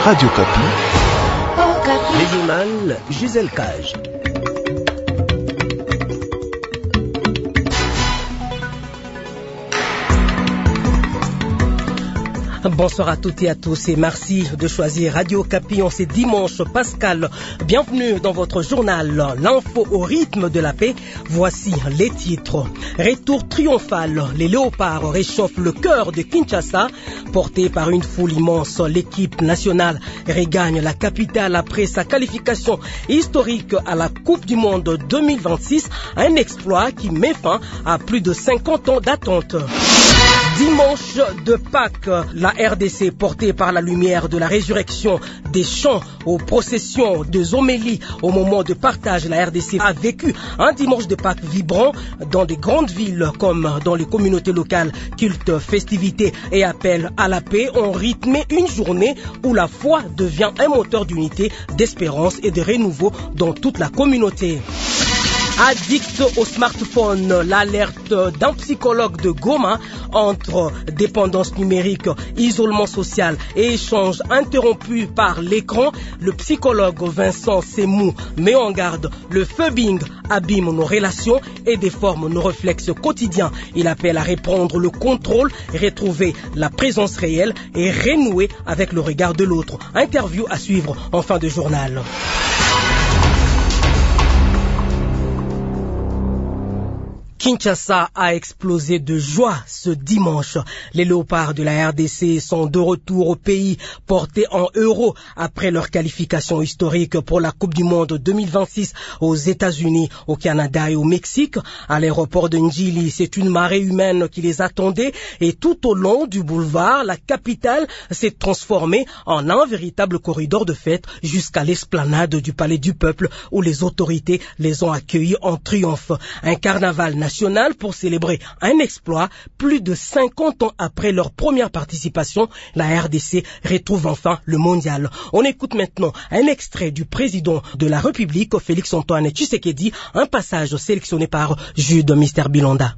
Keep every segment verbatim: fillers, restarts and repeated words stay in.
Radio Kapi. Les journal Gisèle Cage. Bonsoir à toutes et à tous et merci de choisir Radio Kapi en ce dimanche pascal. Bienvenue dans votre journal, l'info au rythme de la paix. Voici les titres. Retour triomphal, les léopards réchauffent le cœur de Kinshasa. Porté par une foule immense, l'équipe nationale regagne la capitale après sa qualification historique à la Coupe du Monde deux mille vingt-six. Un exploit qui met fin à plus de cinquante ans d'attente. Dimanche de Pâques, la R D C portée par la lumière de la résurrection des chants aux processions des homélies au moment de partage. La R D C a vécu un dimanche de Pâques vibrant dans des grandes villes comme dans les communautés locales. Culte, festivités et appels à la paix ont rythmé une journée où la foi devient un moteur d'unité, d'espérance et de renouveau dans toute la communauté. Addict au smartphone, l'alerte d'un psychologue de Goma entre dépendance numérique, isolement social et échange interrompu par l'écran. Le psychologue Vincent Semou met en garde: le phubbing abîme nos relations et déforme nos réflexes quotidiens. Il appelle à reprendre le contrôle, retrouver la présence réelle et renouer avec le regard de l'autre. Interview à suivre en fin de journal. Kinshasa a explosé de joie ce dimanche. Les léopards de la R D C sont de retour au pays, portés en euros après leur qualification historique pour la Coupe du Monde deux mille vingt-six aux États-Unis, au Canada et au Mexique. À l'aéroport de Njili, c'est une marée humaine qui les attendait et tout au long du boulevard, la capitale s'est transformée en un véritable corridor de fête jusqu'à l'esplanade du Palais du Peuple où les autorités les ont accueillis en triomphe. Un carnaval national pour célébrer un exploit. Plus de cinquante ans après leur première participation, la R D C retrouve enfin le mondial. On écoute maintenant un extrait du président de la République, Félix Antoine Tshisekedi, un passage sélectionné par Jude Mister Bilonda.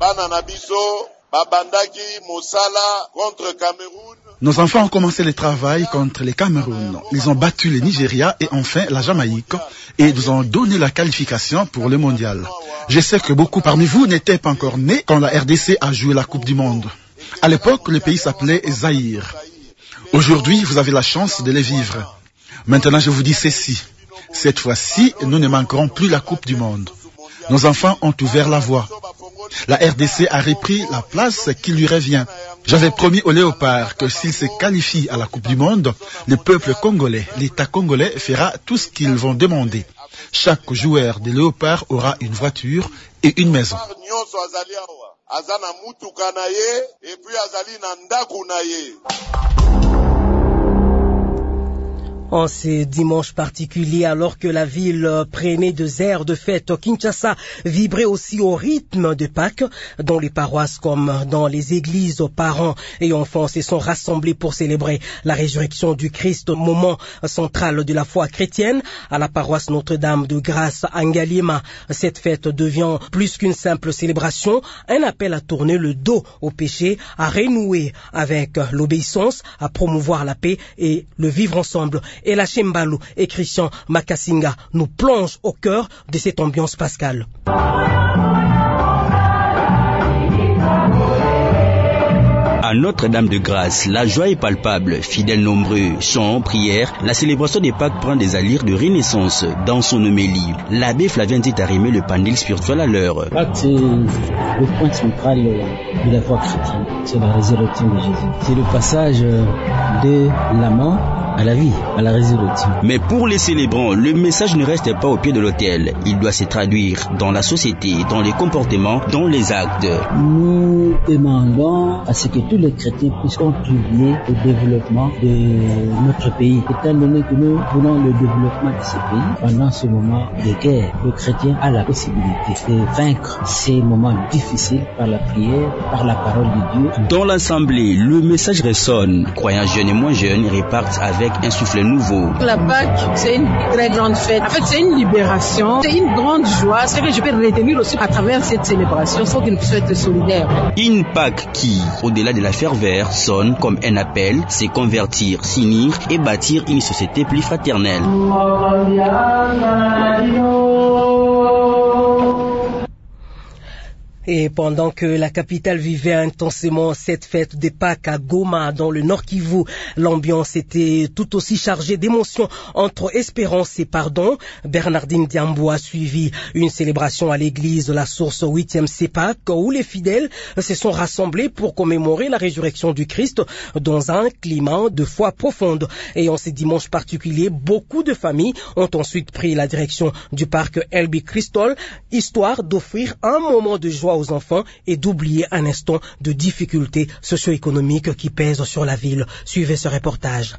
Nos enfants ont commencé le travail contre les Cameroun. Ils ont battu le Nigeria et enfin la Jamaïque et nous ont donné la qualification pour le mondial. Je sais que beaucoup parmi vous n'étaient pas encore nés quand la R D C a joué la Coupe du Monde. À l'époque, le pays s'appelait Zaïre. Aujourd'hui, vous avez la chance de les vivre. Maintenant, je vous dis ceci. Cette fois-ci, nous ne manquerons plus la Coupe du Monde. Nos enfants ont ouvert la voie. La R D C a repris la place qui lui revient. J'avais promis aux léopards que s'ils se qualifient à la Coupe du Monde, le peuple congolais, l'État congolais fera tout ce qu'ils vont demander. Chaque joueur des léopards aura une voiture et une maison. En ce dimanche particulier, alors que la ville prenait des airs de fête, Kinshasa vibrait aussi au rythme de Pâques. Dans les paroisses comme dans les églises, parents et enfants se sont rassemblés pour célébrer la résurrection du Christ, moment central de la foi chrétienne. À la paroisse Notre-Dame de Grâce à Ngaliema, cette fête devient plus qu'une simple célébration, un appel à tourner le dos au péché, à renouer avec l'obéissance, à promouvoir la paix et le vivre ensemble. Et la Chembalou et Christian Makasinga nous plongent au cœur de cette ambiance pascale. À Notre-Dame de Grâce, la joie est palpable, fidèles nombreux, chants, prières, la célébration des Pâques prend des allures de renaissance. Dans son homélie, l'abbé Flavien dit arrimer le pendule spirituel à l'heure. Pâques, c'est le point central de la foi chrétienne, c'est la résurrection de Jésus. C'est le passage de la mort à la vie, à la résurrection. Mais pour les célébrants, le message ne reste pas au pied de l'autel. Il doit se traduire dans la société, dans les comportements, dans les actes. Nous demandons à ce que tous les chrétiens puissent contribuer au développement de notre pays. Étant donné que nous voulons le développement de ce pays, pendant ce moment de guerre, le chrétien a la possibilité de vaincre ces moments difficiles par la prière, par la parole de Dieu. Dans l'assemblée, le message résonne. Croyants jeunes et moins jeunes repartent avec avec un souffle nouveau. La Pâques, c'est une très grande fête. En fait, c'est une libération, c'est une grande joie. Ce que je peux retenir aussi à travers cette célébration, il faut qu'il puisse être solidaire. Une Pâques qui, au-delà de la ferveur, sonne comme un appel, c'est convertir, s'unir et bâtir une société plus fraternelle. Et pendant que la capitale vivait intensément cette fête des Pâques à Goma, dans le Nord Kivu, l'ambiance était tout aussi chargée d'émotions entre espérance et pardon. Bernardine Diambo a suivi une célébration à l'église de la source huitième Sepak, où les fidèles se sont rassemblés pour commémorer la résurrection du Christ dans un climat de foi profonde. Et en ce dimanche particulier, beaucoup de familles ont ensuite pris la direction du parc L B Crystal, histoire d'offrir un moment de joie aux enfants et d'oublier un instant de difficultés socio-économiques qui pèsent sur la ville. Suivez ce reportage.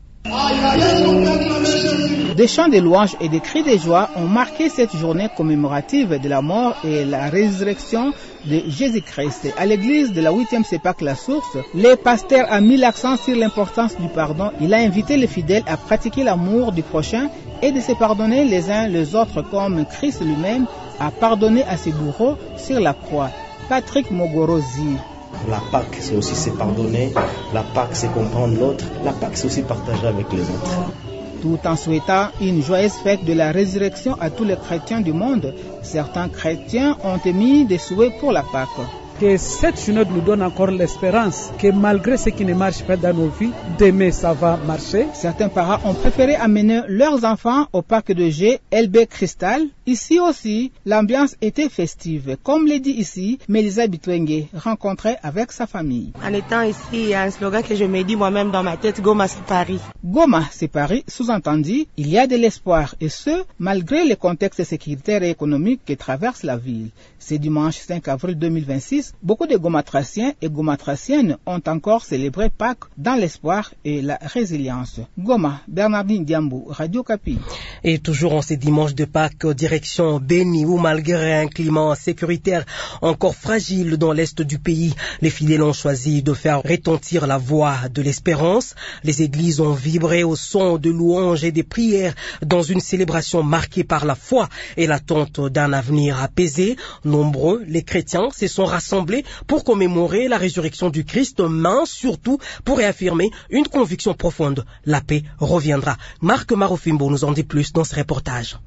Des chants de louanges et des cris de joie ont marqué cette journée commémorative de la mort et la résurrection de Jésus-Christ. À l'église de la huitième Sepak La Source, le pasteur a mis l'accent sur l'importance du pardon. Il a invité les fidèles à pratiquer l'amour du prochain et de se pardonner les uns les autres comme Christ lui-même a pardonné à ses bourreaux sur la croix. Patrick Mogorozi. La Pâque, c'est aussi se pardonner. La Pâque, c'est comprendre l'autre. La Pâque, c'est aussi partager avec les autres. Tout en souhaitant une joyeuse fête de la résurrection à tous les chrétiens du monde, certains chrétiens ont émis des souhaits pour la Pâque. Que cette synode nous donne encore l'espérance que malgré ce qui ne marche pas dans nos vies, demain ça va marcher. Certains parents ont préféré amener leurs enfants au parc de jeux L B Crystal. Ici aussi, l'ambiance était festive. Comme l'a dit ici, Mélisa Bitwenge, rencontrée avec sa famille. En étant ici, il y a un slogan que je me dis moi-même dans ma tête, Goma c'est Paris. Goma c'est Paris, sous-entendu, il y a de l'espoir et ce, malgré le contexte sécuritaire et économique que traverse la ville. C'est dimanche cinq avril deux mille vingt-six. Beaucoup de Gomatraciens et Gomatraciennes ont encore célébré Pâques dans l'espoir et la résilience. Goma, Bernardine Diambo, Radio Kapi. Et toujours en ces dimanches de Pâques, direction Beni, où malgré un climat sécuritaire encore fragile dans l'est du pays, les fidèles ont choisi de faire retentir la voix de l'espérance. Les églises ont vibré au son de louanges et des prières dans une célébration marquée par la foi et l'attente d'un avenir apaisé. Nombreux, les chrétiens se sont rassemblés pour commémorer la résurrection du Christ, mais surtout pour réaffirmer une conviction profonde. La paix reviendra. Marc Marofimbo nous en dit plus dans ce reportage.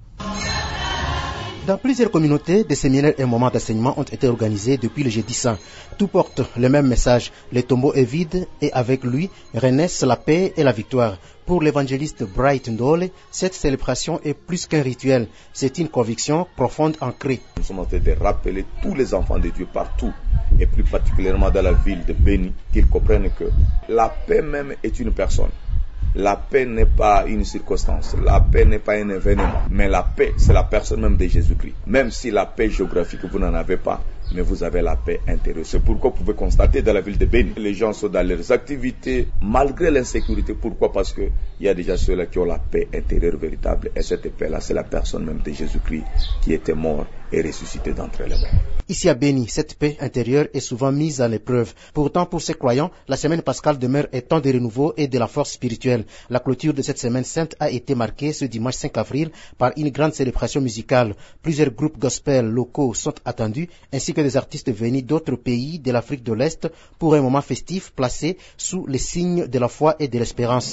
Dans plusieurs communautés, des séminaires et moments d'enseignement ont été organisés depuis le jeudi saint. Tout porte le même message. Le tombeau est vide et avec lui renaissent la paix et la victoire. Pour l'évangéliste Bright Ndole, cette célébration est plus qu'un rituel. C'est une conviction profonde ancrée. Nous sommes en train de rappeler tous les enfants de Dieu partout, et plus particulièrement dans la ville de Beni, qu'ils comprennent que la paix même est une personne. La paix n'est pas une circonstance, la paix n'est pas un événement, mais la paix, c'est la personne même de Jésus-Christ. Même si la paix géographique, vous n'en avez pas, mais vous avez la paix intérieure. C'est pourquoi vous pouvez constater dans la ville de Beni, les gens sont dans leurs activités, malgré l'insécurité. Pourquoi? Parce qu'il y a déjà ceux-là qui ont la paix intérieure véritable. Et cette paix-là, c'est la personne même de Jésus-Christ qui était mort et ressuscité d'entre les morts. Ici à Beni, cette paix intérieure est souvent mise à l'épreuve. Pourtant, pour ces croyants, la semaine pascale demeure un temps de renouveau et de la force spirituelle. La clôture de cette semaine sainte a été marquée ce dimanche cinq avril par une grande célébration musicale. Plusieurs groupes gospel locaux sont attendus, ainsi que des artistes venus d'autres pays de l'Afrique de l'Est pour un moment festif placé sous les signes de la foi et de l'espérance.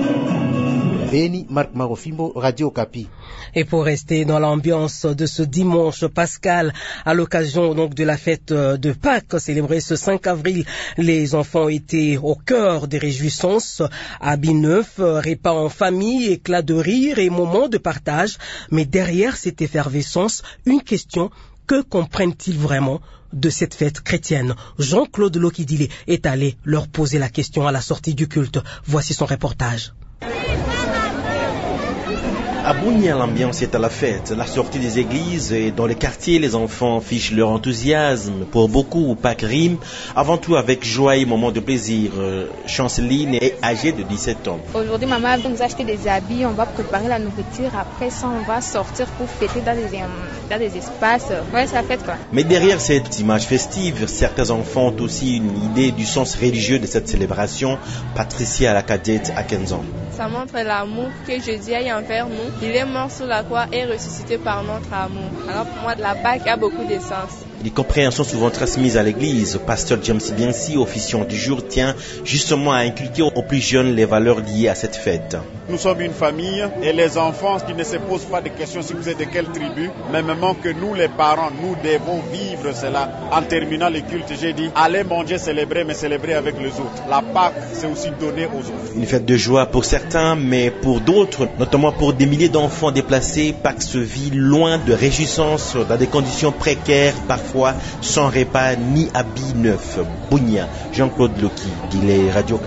Beni, Marc Marofimbo, Radio Kapi. Et pour rester dans l'ambiance de ce dimanche pascal, à l'occasion donc de la fête de Pâques célébrée ce cinq avril, les enfants étaient au cœur des réjouissances, habits neufs, repas en famille, éclats de rire et moments de partage. Mais derrière cette effervescence, une question: que comprennent-ils vraiment de cette fête chrétienne? Jean-Claude Lokidile est allé leur poser la question à la sortie du culte. Voici son reportage. À Bounia, l'ambiance est à la fête. La sortie des églises et dans les quartiers, les enfants fichent leur enthousiasme. Pour beaucoup, Pâques rime avant tout avec joie et moments de plaisir. Chanceline est âgée de dix-sept ans. Aujourd'hui, maman va nous acheter des habits, on va préparer la nourriture. Après ça, on va sortir pour fêter dans des, dans des espaces. Ouais, ça fête quoi. Mais derrière cette image festive, certains enfants ont aussi une idée du sens religieux de cette célébration. Patricia, la cadette, à quinze ans. Ça montre l'amour que Jésus a envers nous. Il est mort sur la croix et ressuscité par notre amour. Alors pour moi, la Pâque a beaucoup de sens. Les compréhensions souvent transmises à l'église. Pasteur James Biensi, officiant du jour, tient justement à inculquer aux plus jeunes les valeurs liées à cette fête. Nous sommes une famille et les enfants qui ne se posent pas de questions si vous êtes de quelle tribu, mêmement que nous les parents, nous devons vivre cela. En terminant le culte, j'ai dit, allez manger, célébrer, mais célébrer avec les autres. La Pâque, c'est aussi donner aux autres. Une fête de joie pour certains, mais pour d'autres, notamment pour des milliers d'enfants déplacés, Pâques se vit loin de réjouissance, dans des conditions précaires, parfois sans repas ni habits neufs. Bounia, Jean-Claude Loki, il est Radio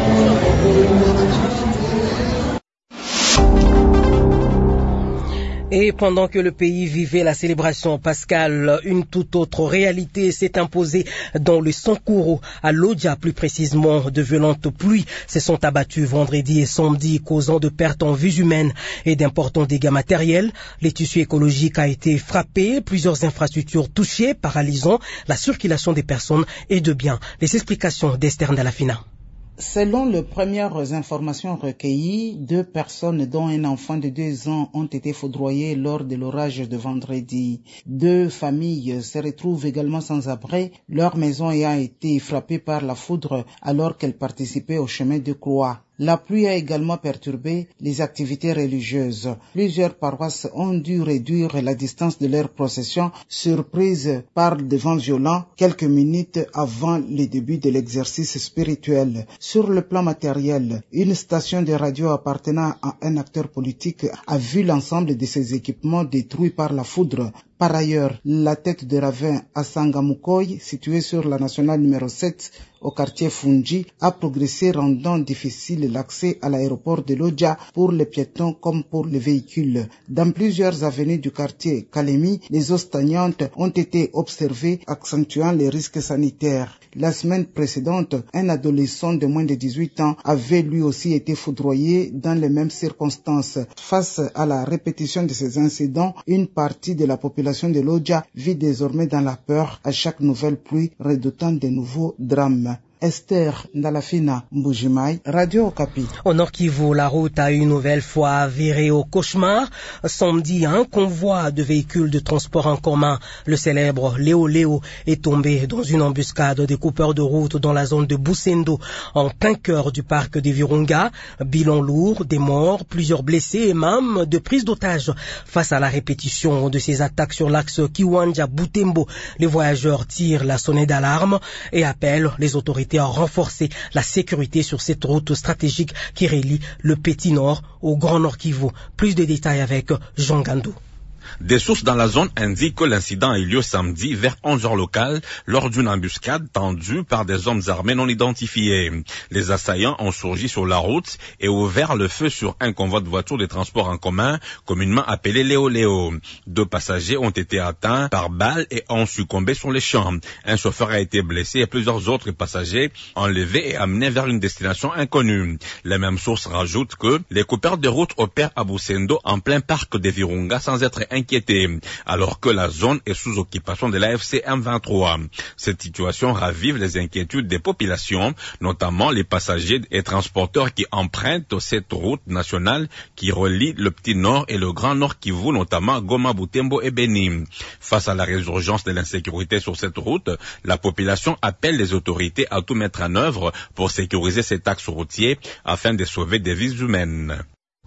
Et pendant que le pays vivait la célébration pascale, une toute autre réalité s'est imposée dans le Sankuru, à Lodja plus précisément. De violentes pluies se sont abattues vendredi et samedi, causant de pertes en vies humaines et d'importants dégâts matériels. Le tissu écologique a été frappé, plusieurs infrastructures touchées, paralysant la circulation des personnes et de biens. Les explications d'Esther Ndalafina. Selon les premières informations recueillies, deux personnes dont un enfant de deux ans ont été foudroyées lors de l'orage de vendredi. Deux familles se retrouvent également sans abri, leur maison ayant été frappée par la foudre alors qu'elles participaient au chemin de croix. La pluie a également perturbé les activités religieuses. Plusieurs paroisses ont dû réduire la distance de leur procession, surprises par des vents violents quelques minutes avant le début de l'exercice spirituel. Sur le plan matériel, une station de radio appartenant à un acteur politique a vu l'ensemble de ses équipements détruits par la foudre. Par ailleurs, la tête de ravin à Sangamukoy, située sur la nationale numéro sept, au quartier Fungi, a progressé, rendant difficile l'accès à l'aéroport de Lodja pour les piétons comme pour les véhicules. Dans plusieurs avenues du quartier Kalemi, les eaux stagnantes ont été observées, accentuant les risques sanitaires. La semaine précédente, un adolescent de moins de dix-huit ans avait lui aussi été foudroyé dans les mêmes circonstances. Face à la répétition de ces incidents, une partie de la population de Lodja vit désormais dans la peur à chaque nouvelle pluie, redoutant de nouveaux drames. Esther Ndalafina, Mbujimai, Radio Okapi. Au Nord Kivu, la route a une nouvelle fois viré au cauchemar. Samedi, un convoi de véhicules de transport en commun, le célèbre Léo Léo, est tombé dans une embuscade des coupeurs de route dans la zone de Boussendo, en plein cœur du parc des Virunga. Bilan lourd, des morts, plusieurs blessés et même de prise d'otages. Face à la répétition de ces attaques sur l'axe Kiwanja-Butembo, les voyageurs tirent la sonnette d'alarme et appellent les autorités à renforcer la sécurité sur cette route stratégique qui relie le Petit Nord au Grand Nord Kivu. Plus de détails avec Jean Gandou. Des sources dans la zone indiquent que l'incident a eu lieu samedi vers onze heures locales lors d'une embuscade tendue par des hommes armés non identifiés. Les assaillants ont surgi sur la route et ouvert le feu sur un convoi de voitures de transport en commun, communément appelé Léo Léo. Deux passagers ont été atteints par balles et ont succombé sur les champs. Un chauffeur a été blessé et plusieurs autres passagers enlevés et amenés vers une destination inconnue. Les mêmes sources rajoutent que les coupeurs de route opèrent à Boussendo en plein parc des Virunga sans être inquiétés, alors que la zone est sous occupation de l'A F C M vingt-trois. Cette situation ravive les inquiétudes des populations, notamment les passagers et transporteurs qui empruntent cette route nationale qui relie le Petit Nord et le Grand Nord Kivu, notamment Goma, Butembo et Beni. Face à la résurgence de l'insécurité sur cette route, la population appelle les autorités à tout mettre en œuvre pour sécuriser cet axe routier afin de sauver des vies humaines.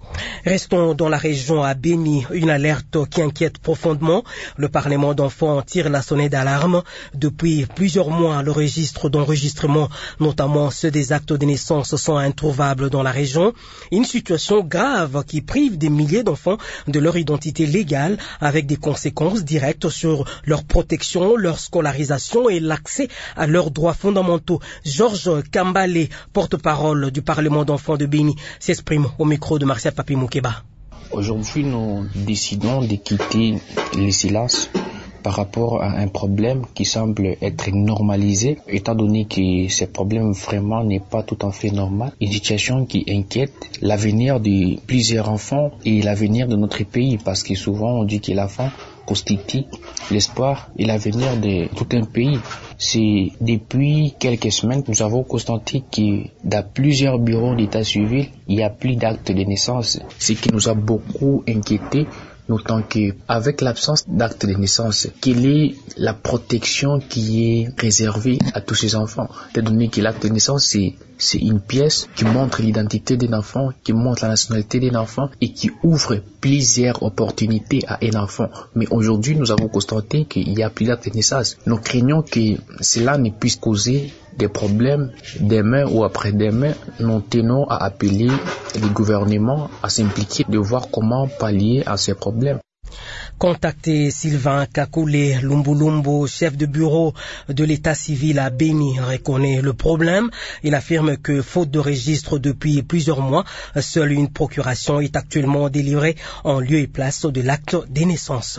Restons dans la région à Beni, une alerte qui inquiète profondément. Le Parlement d'enfants tire la sonnette d'alarme. Depuis plusieurs mois, le registre d'enregistrement, notamment ceux des actes de naissance, sont introuvables dans la région. Une situation grave qui prive des milliers d'enfants de leur identité légale, avec des conséquences directes sur leur protection, leur scolarisation et l'accès à leurs droits fondamentaux. Georges Kambale, porte-parole du Parlement d'enfants de Beni, s'exprime au micro de Marcia Papi Moukeba. Aujourd'hui, nous décidons de quitter le silence par rapport à un problème qui semble être normalisé, étant donné que ce problème vraiment n'est pas tout à fait normal. Une situation qui inquiète l'avenir de plusieurs enfants et l'avenir de notre pays, parce que souvent on dit que l'enfant constitue l'espoir et l'avenir de tout un pays. C'est depuis quelques semaines, nous avons constaté que dans plusieurs bureaux d'état civil, il y a plus d'actes de naissance, ce qui nous a beaucoup inquiétés. Notant qu'avec l'absence d'acte de naissance, quelle est la protection qui est réservée à tous ces enfants? Étant donné que l'acte de naissance, c'est, c'est une pièce qui montre l'identité d'un enfant, qui montre la nationalité d'un enfant et qui ouvre plusieurs opportunités à un enfant. Mais aujourd'hui, nous avons constaté qu'il n'y a plus d'acte de naissance. Nous craignons que cela ne puisse causer des problèmes demain ou après-demain. Nous tenons à appeler les gouvernements à s'impliquer de voir comment pallier à ces problèmes. Contacté Sylvain Kakoulé Lumbulumbu, chef de bureau de l'état civil à Béni, reconnaît le problème. Il affirme que, faute de registre depuis plusieurs mois, seule une procuration est actuellement délivrée en lieu et place de l'acte de naissance.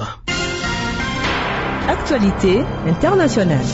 Actualité internationale.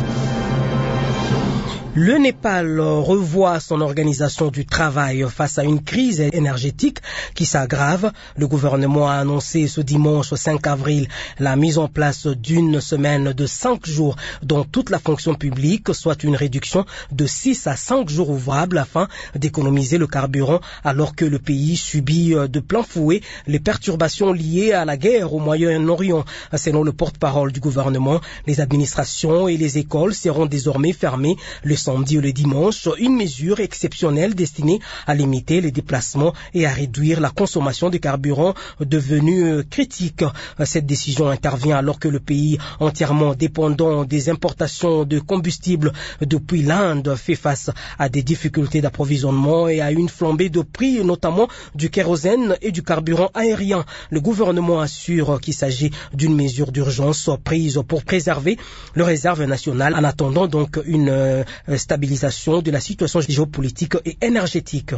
Le Népal revoit son organisation du travail face à une crise énergétique qui s'aggrave. Le gouvernement a annoncé ce dimanche cinq avril la mise en place d'une semaine de cinq jours dans toute la fonction publique, soit une réduction de six à cinq jours ouvrables afin d'économiser le carburant alors que le pays subit de plein fouet les perturbations liées à la guerre au Moyen-Orient. Selon le porte-parole du gouvernement, les administrations et les écoles seront désormais fermées le samedi ou le dimanche, une mesure exceptionnelle destinée à limiter les déplacements et à réduire la consommation de carburant devenue critique. Cette décision intervient alors que le pays entièrement dépendant des importations de combustibles depuis l'Inde fait face à des difficultés d'approvisionnement et à une flambée de prix, notamment du kérosène et du carburant aérien. Le gouvernement assure qu'il s'agit d'une mesure d'urgence prise pour préserver les réserves nationales en attendant donc une euh, stabilisation de la situation géopolitique et énergétique.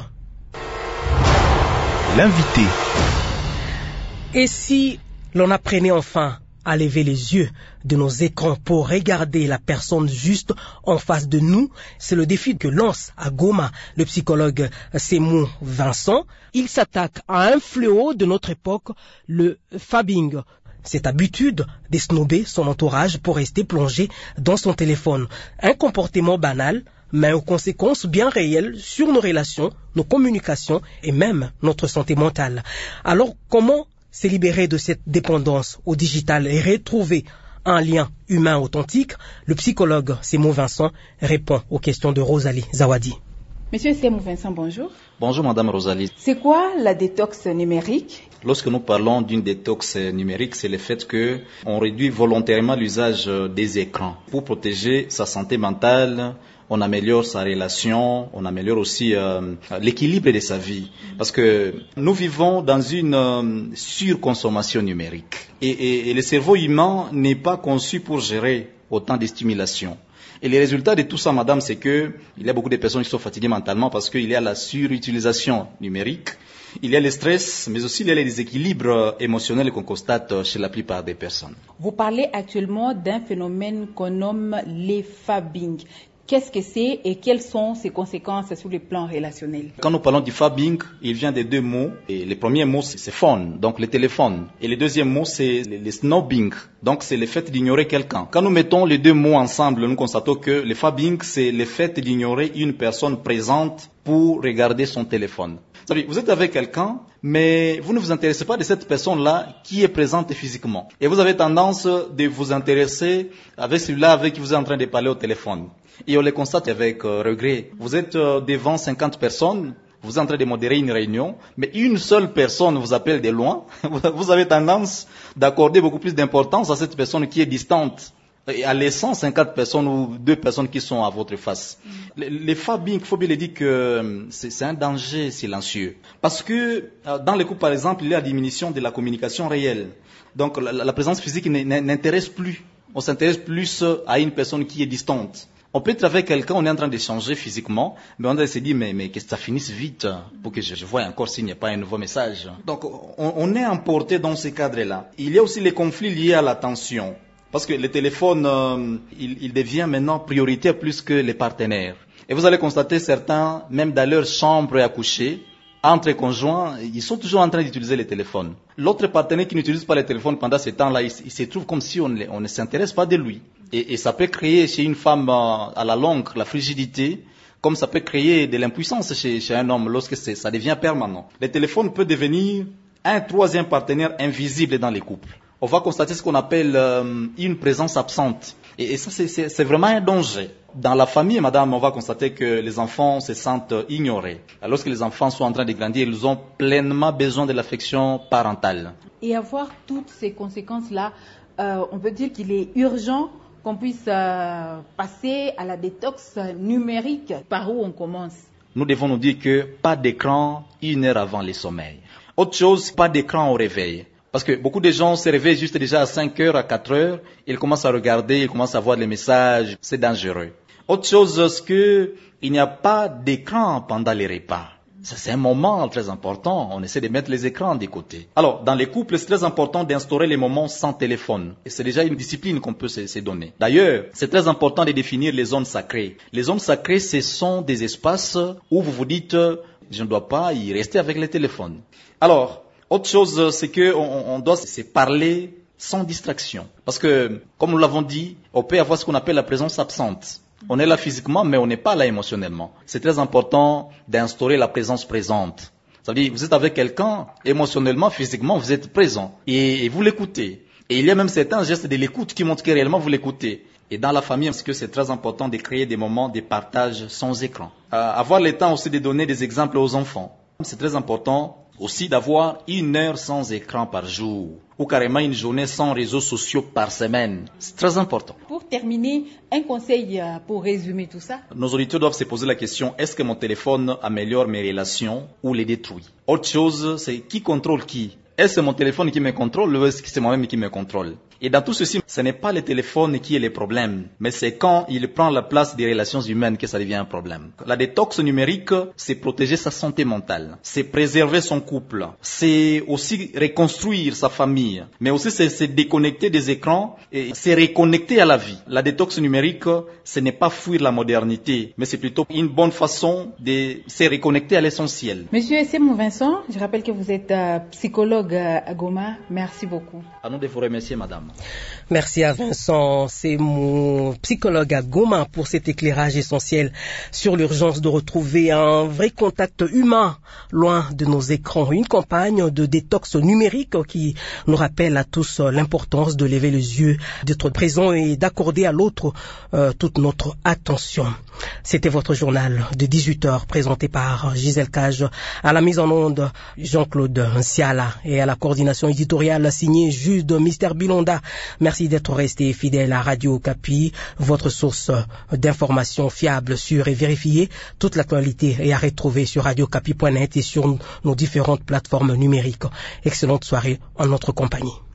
L'invité. Et si l'on apprenait enfin à lever les yeux de nos écrans pour regarder la personne juste en face de nous, c'est le défi que lance à Goma le psychologue Semou Vincent. Il s'attaque à un fléau de notre époque, le fabbing. Cette habitude d'esnober son entourage pour rester plongé dans son téléphone. Un comportement banal, mais aux conséquences bien réelles sur nos relations, nos communications et même notre santé mentale. Alors, comment se libérer de cette dépendance au digital et retrouver un lien humain authentique? Le psychologue Semou Vincent répond aux questions de Rosalie Zawadi. Monsieur Semou Vincent, bonjour. Bonjour Madame Rosalie. C'est quoi la détox numérique? Lorsque nous parlons d'une détox numérique, c'est le fait que on réduit volontairement l'usage des écrans pour protéger sa santé mentale. On améliore sa relation, on améliore aussi euh, l'équilibre de sa vie. Parce que nous vivons dans une euh, surconsommation numérique. Et, et, et le cerveau humain n'est pas conçu pour gérer autant de stimulation. Et les résultats de tout ça, madame, c'est que il y a beaucoup de personnes qui sont fatiguées mentalement parce qu'il y a la surutilisation numérique, il y a le stress, mais aussi il y a les déséquilibres émotionnels qu'on constate chez la plupart des personnes. Vous parlez actuellement d'un phénomène qu'on nomme les fabbing. Qu'est-ce que c'est et quelles sont ses conséquences sur le plan relationnel? Quand nous parlons du fabbing, il vient de deux mots. Et le premier mot, c'est phone, donc le téléphone. Et le deuxième mot, c'est le snobbing, donc c'est le fait d'ignorer quelqu'un. Quand nous mettons les deux mots ensemble, nous constatons que le fabbing, c'est le fait d'ignorer une personne présente pour regarder son téléphone. Vous êtes avec quelqu'un, mais vous ne vous intéressez pas de cette personne-là qui est présente physiquement. Et vous avez tendance de vous intéresser avec celui-là avec qui vous êtes en train de parler au téléphone. Et on le constate avec euh, regret. Vous êtes euh, devant cinquante personnes, vous êtes en train de modérer une réunion, mais une seule personne vous appelle de loin. Vous avez tendance d'accorder beaucoup plus d'importance à cette personne qui est distante, et en laissant cinquante personnes ou deux personnes qui sont à votre face. Mm. Les, les fabbing, il faut bien le dire que c'est, c'est un danger silencieux. Parce que euh, dans les coups, par exemple, il y a la diminution de la communication réelle. Donc la, la présence physique n'intéresse plus. On s'intéresse plus à une personne qui est distante. On peut être avec quelqu'un, on est en train d'échanger physiquement, mais on doit se dire, mais, mais que ça finisse vite pour que je, je voie encore s'il n'y a pas un nouveau message. Donc, on, on est emporté dans ce cadre-là. Il y a aussi les conflits liés à l'attention. Parce que le téléphone, euh, il, il devient maintenant prioritaire plus que les partenaires. Et vous allez constater certains, même dans leur chambre à coucher, entre conjoints, ils sont toujours en train d'utiliser les téléphones. L'autre partenaire qui n'utilise pas les téléphones pendant ce temps-là, il, il se trouve comme si on, on ne s'intéresse pas de lui. Et, et ça peut créer chez une femme euh, à la longue la frigidité, comme ça peut créer de l'impuissance chez, chez un homme lorsque c'est, ça devient permanent. Le téléphone peut devenir un troisième partenaire invisible dans les couples. On va constater ce qu'on appelle euh, une présence absente. Et, et ça, c'est, c'est, c'est vraiment un danger. Dans la famille, madame, on va constater que les enfants se sentent ignorés. Lorsque les enfants sont en train de grandir, ils ont pleinement besoin de l'affection parentale. Et avoir toutes ces conséquences-là, euh, on peut dire qu'il est urgent qu'on puisse euh, passer à la détox numérique. Par où on commence? Nous devons nous dire que pas d'écran une heure avant le sommeil. Autre chose, pas d'écran au réveil. Parce que beaucoup de gens se réveillent juste déjà à cinq heures, à quatre heures, ils commencent à regarder, ils commencent à voir les messages, c'est dangereux. Autre chose, c'est qu'il n'y a pas d'écran pendant les repas. Ça, c'est un moment très important, on essaie de mettre les écrans de côté. Alors, dans les couples, c'est très important d'instaurer les moments sans téléphone. Et c'est déjà une discipline qu'on peut se, se donner. D'ailleurs, c'est très important de définir les zones sacrées. Les zones sacrées, ce sont des espaces où vous vous dites, je ne dois pas y rester avec les téléphones. Alors, autre chose, c'est qu'on on doit se parler sans distraction. Parce que, comme nous l'avons dit, on peut avoir ce qu'on appelle la présence absente. On est là physiquement, mais on n'est pas là émotionnellement. C'est très important d'instaurer la présence présente. Ça veut dire, vous êtes avec quelqu'un, émotionnellement, physiquement, vous êtes présent. Et, et vous l'écoutez. Et il y a même certains gestes de l'écoute qui montrent que réellement vous l'écoutez. Et dans la famille, parce que c'est très important de créer des moments de partage sans écran. Euh, avoir le temps aussi de donner des exemples aux enfants. C'est très important aussi d'avoir une heure sans écran par jour, ou carrément une journée sans réseaux sociaux par semaine. C'est très important. Pour terminer, un conseil pour résumer tout ça? Nos auditeurs doivent se poser la question, est-ce que mon téléphone améliore mes relations ou les détruit? Autre chose, c'est qui contrôle qui? Est-ce que c'est mon téléphone qui me contrôle ou est-ce que c'est moi-même qui me contrôle? Et dans tout ceci, ce n'est pas le téléphone qui est le problème, mais c'est quand il prend la place des relations humaines que ça devient un problème. La détox numérique, c'est protéger sa santé mentale, c'est préserver son couple, c'est aussi reconstruire sa famille, mais aussi c'est se déconnecter des écrans et se reconnecter à la vie. La détox numérique, ce n'est pas fuir la modernité, mais c'est plutôt une bonne façon de se reconnecter à l'essentiel. Monsieur Essemou Vincent, je rappelle que vous êtes euh, psychologue à Goma. Merci beaucoup. À nous de vous remercier, madame. Merci à Vincent, c'est mon psychologue à Goma pour cet éclairage essentiel sur l'urgence de retrouver un vrai contact humain loin de nos écrans. Une campagne de détox numérique qui nous rappelle à tous l'importance de lever les yeux, d'être présent et d'accorder à l'autre euh, toute notre attention. C'était votre journal de dix-huit heures présenté par Gisèle Cage, à la mise en onde Jean-Claude Nsiala et à la coordination éditoriale signée Jude Mister Bilonda. Merci d'être resté fidèle à Radio Okapi, votre source d'informations fiables, sûres et vérifiées. Toute l'actualité est à retrouver sur radio okapi point net et sur nos différentes plateformes numériques. Excellente soirée en notre compagnie.